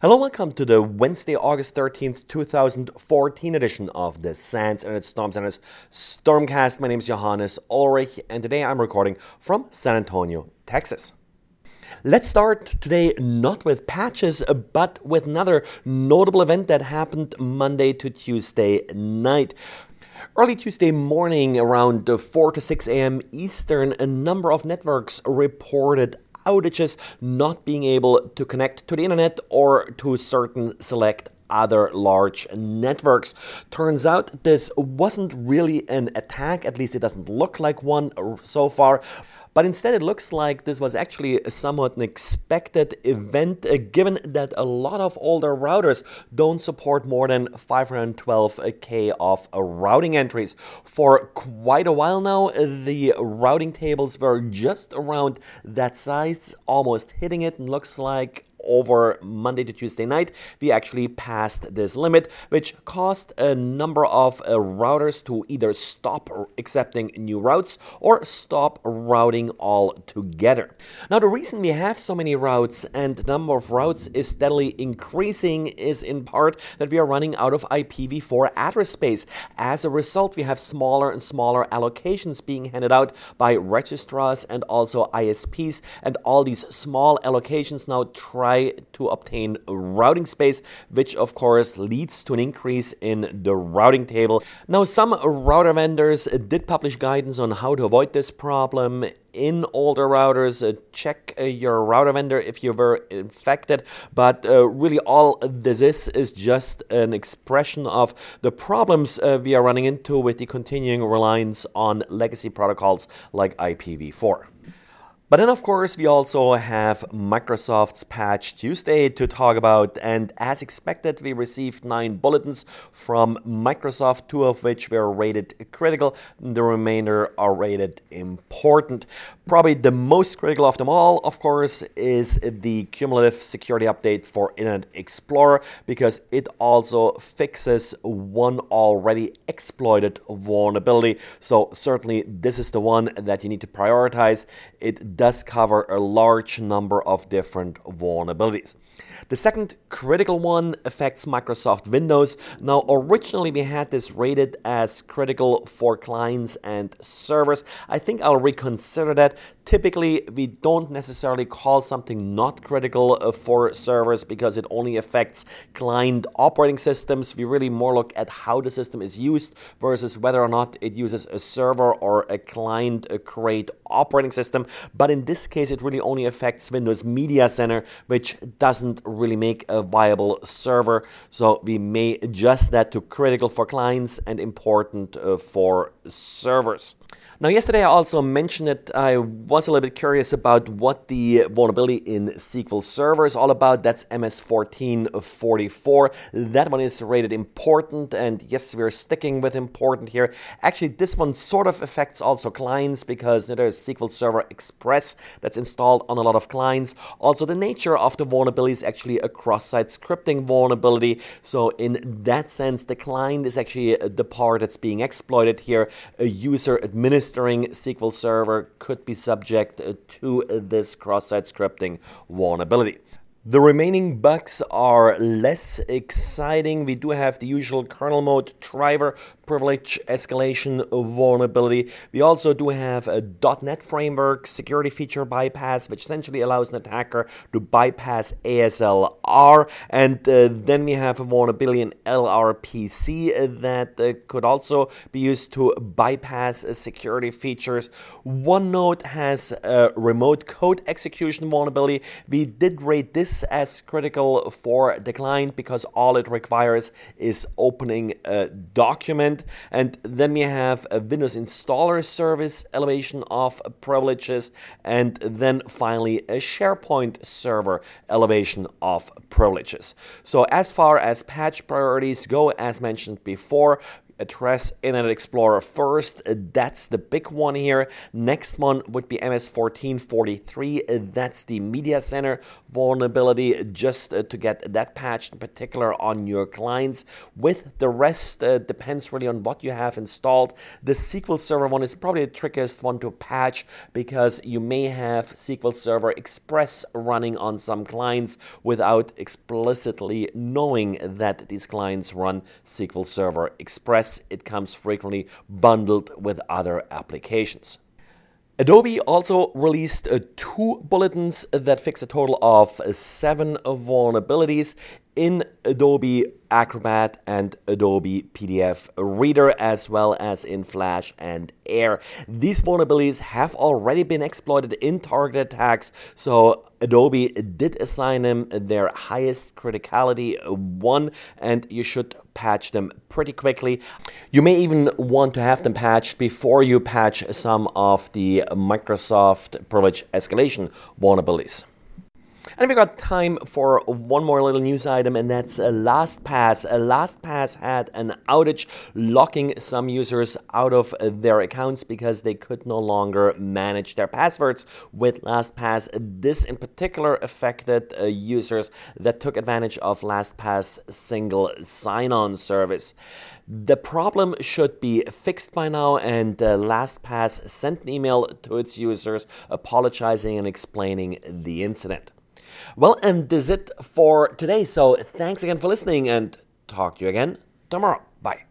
Hello, welcome to the Wednesday, August 13th, 2014 edition of the SANS Internet Storm Center's Stormcast. My name is Johannes Ulrich, and today I'm recording from San Antonio, Texas. Let's start today not with patches, but with another notable event that happened Monday to Tuesday night. Early Tuesday morning, around 4 to 6 a.m. Eastern, a number of networks reported outages, not being able to connect to the internet or to certain select other large networks. Turns out this wasn't really an attack, at least it doesn't look like one so far. But instead it looks like this was actually somewhat an expected event, given that a lot of older routers don't support more than 512K of routing entries. For quite a while now, the routing tables were just around that size, almost hitting it, and looks like over Monday to Tuesday night, we actually passed this limit, which caused a number of routers to either stop accepting new routes or stop routing altogether. Now, the reason we have so many routes and the number of routes is steadily increasing is in part that we are running out of IPv4 address space. As a result, we have smaller and smaller allocations being handed out by registrars and also ISPs, and all these small allocations now try to obtain routing space, which of course leads to an increase in the routing table. Now, some router vendors did publish guidance on how to avoid this problem. In older routers, check your router vendor if you were infected, but really all this is just an expression of the problems we are running into with the continuing reliance on legacy protocols like IPv4. But then, of course, we also have Microsoft's Patch Tuesday to talk about, and as expected, we received 9 bulletins from Microsoft, 2 of which were rated critical, and the remainder are rated important. Probably the most critical of them all, of course, is the cumulative security update for Internet Explorer, because it also fixes one already exploited vulnerability. So certainly this is the one that you need to prioritize. It does cover a large number of different vulnerabilities. The second critical one affects Microsoft Windows. Now, originally we had this rated as critical for clients and servers. I think I'll reconsider that. Typically, we don't necessarily call something not critical for servers because it only affects client operating systems. We really more look at how the system is used versus whether or not it uses a server or a client grade operating system. But in this case, it really only affects Windows Media Center, which doesn't really make a viable server. So we may adjust that to critical for clients and important for servers. Now, yesterday I also mentioned that I was a little bit curious about what the vulnerability in SQL Server is all about. That's MS1444. That one is rated important, and yes, we're sticking with important here. Actually, this one sort of affects also clients because there's SQL Server Express that's installed on a lot of clients. Also, the nature of the vulnerability is actually a cross-site scripting vulnerability. So in that sense, the client is actually the part that's being exploited here. A user administering SQL Server could be subject to this cross-site scripting vulnerability. The remaining bugs are less exciting. We do have the usual kernel mode driver privilege escalation vulnerability. We also do have a .NET Framework security feature bypass, which essentially allows an attacker to bypass ASLR. And then we have a vulnerability in LRPC that could also be used to bypass security features. OneNote has a remote code execution vulnerability. We did rate this as critical for the client because all it requires is opening a document. And then we have a Windows installer service elevation of privileges, and then finally a SharePoint server elevation of privileges. So as far as patch priorities go, as mentioned before, address Internet Explorer first. That's the big one here. Next one would be MS1443. That's the Media Center vulnerability, just to get that patched in particular on your clients. With the rest, depends really on what you have installed. The SQL Server one is probably the trickiest one to patch because you may have SQL Server Express running on some clients without explicitly knowing that these clients run SQL Server Express. It comes frequently bundled with other applications. Adobe also released 2 bulletins that fix a total of 7 vulnerabilities in Adobe Acrobat and Adobe PDF Reader, as well as in Flash and Air. These vulnerabilities have already been exploited in targeted attacks, so Adobe did assign them their highest criticality 1, and you should patch them pretty quickly. You may even want to have them patched before you patch some of the Microsoft Privilege Escalation vulnerabilities. And we've got time for one more little news item, and that's LastPass. LastPass had an outage, locking some users out of their accounts because they could no longer manage their passwords with LastPass. This in particular affected users that took advantage of LastPass single sign-on service. The problem should be fixed by now, and LastPass sent an email to its users apologizing and explaining the incident. Well, and this is it for today. So thanks again for listening, and talk to you again tomorrow. Bye.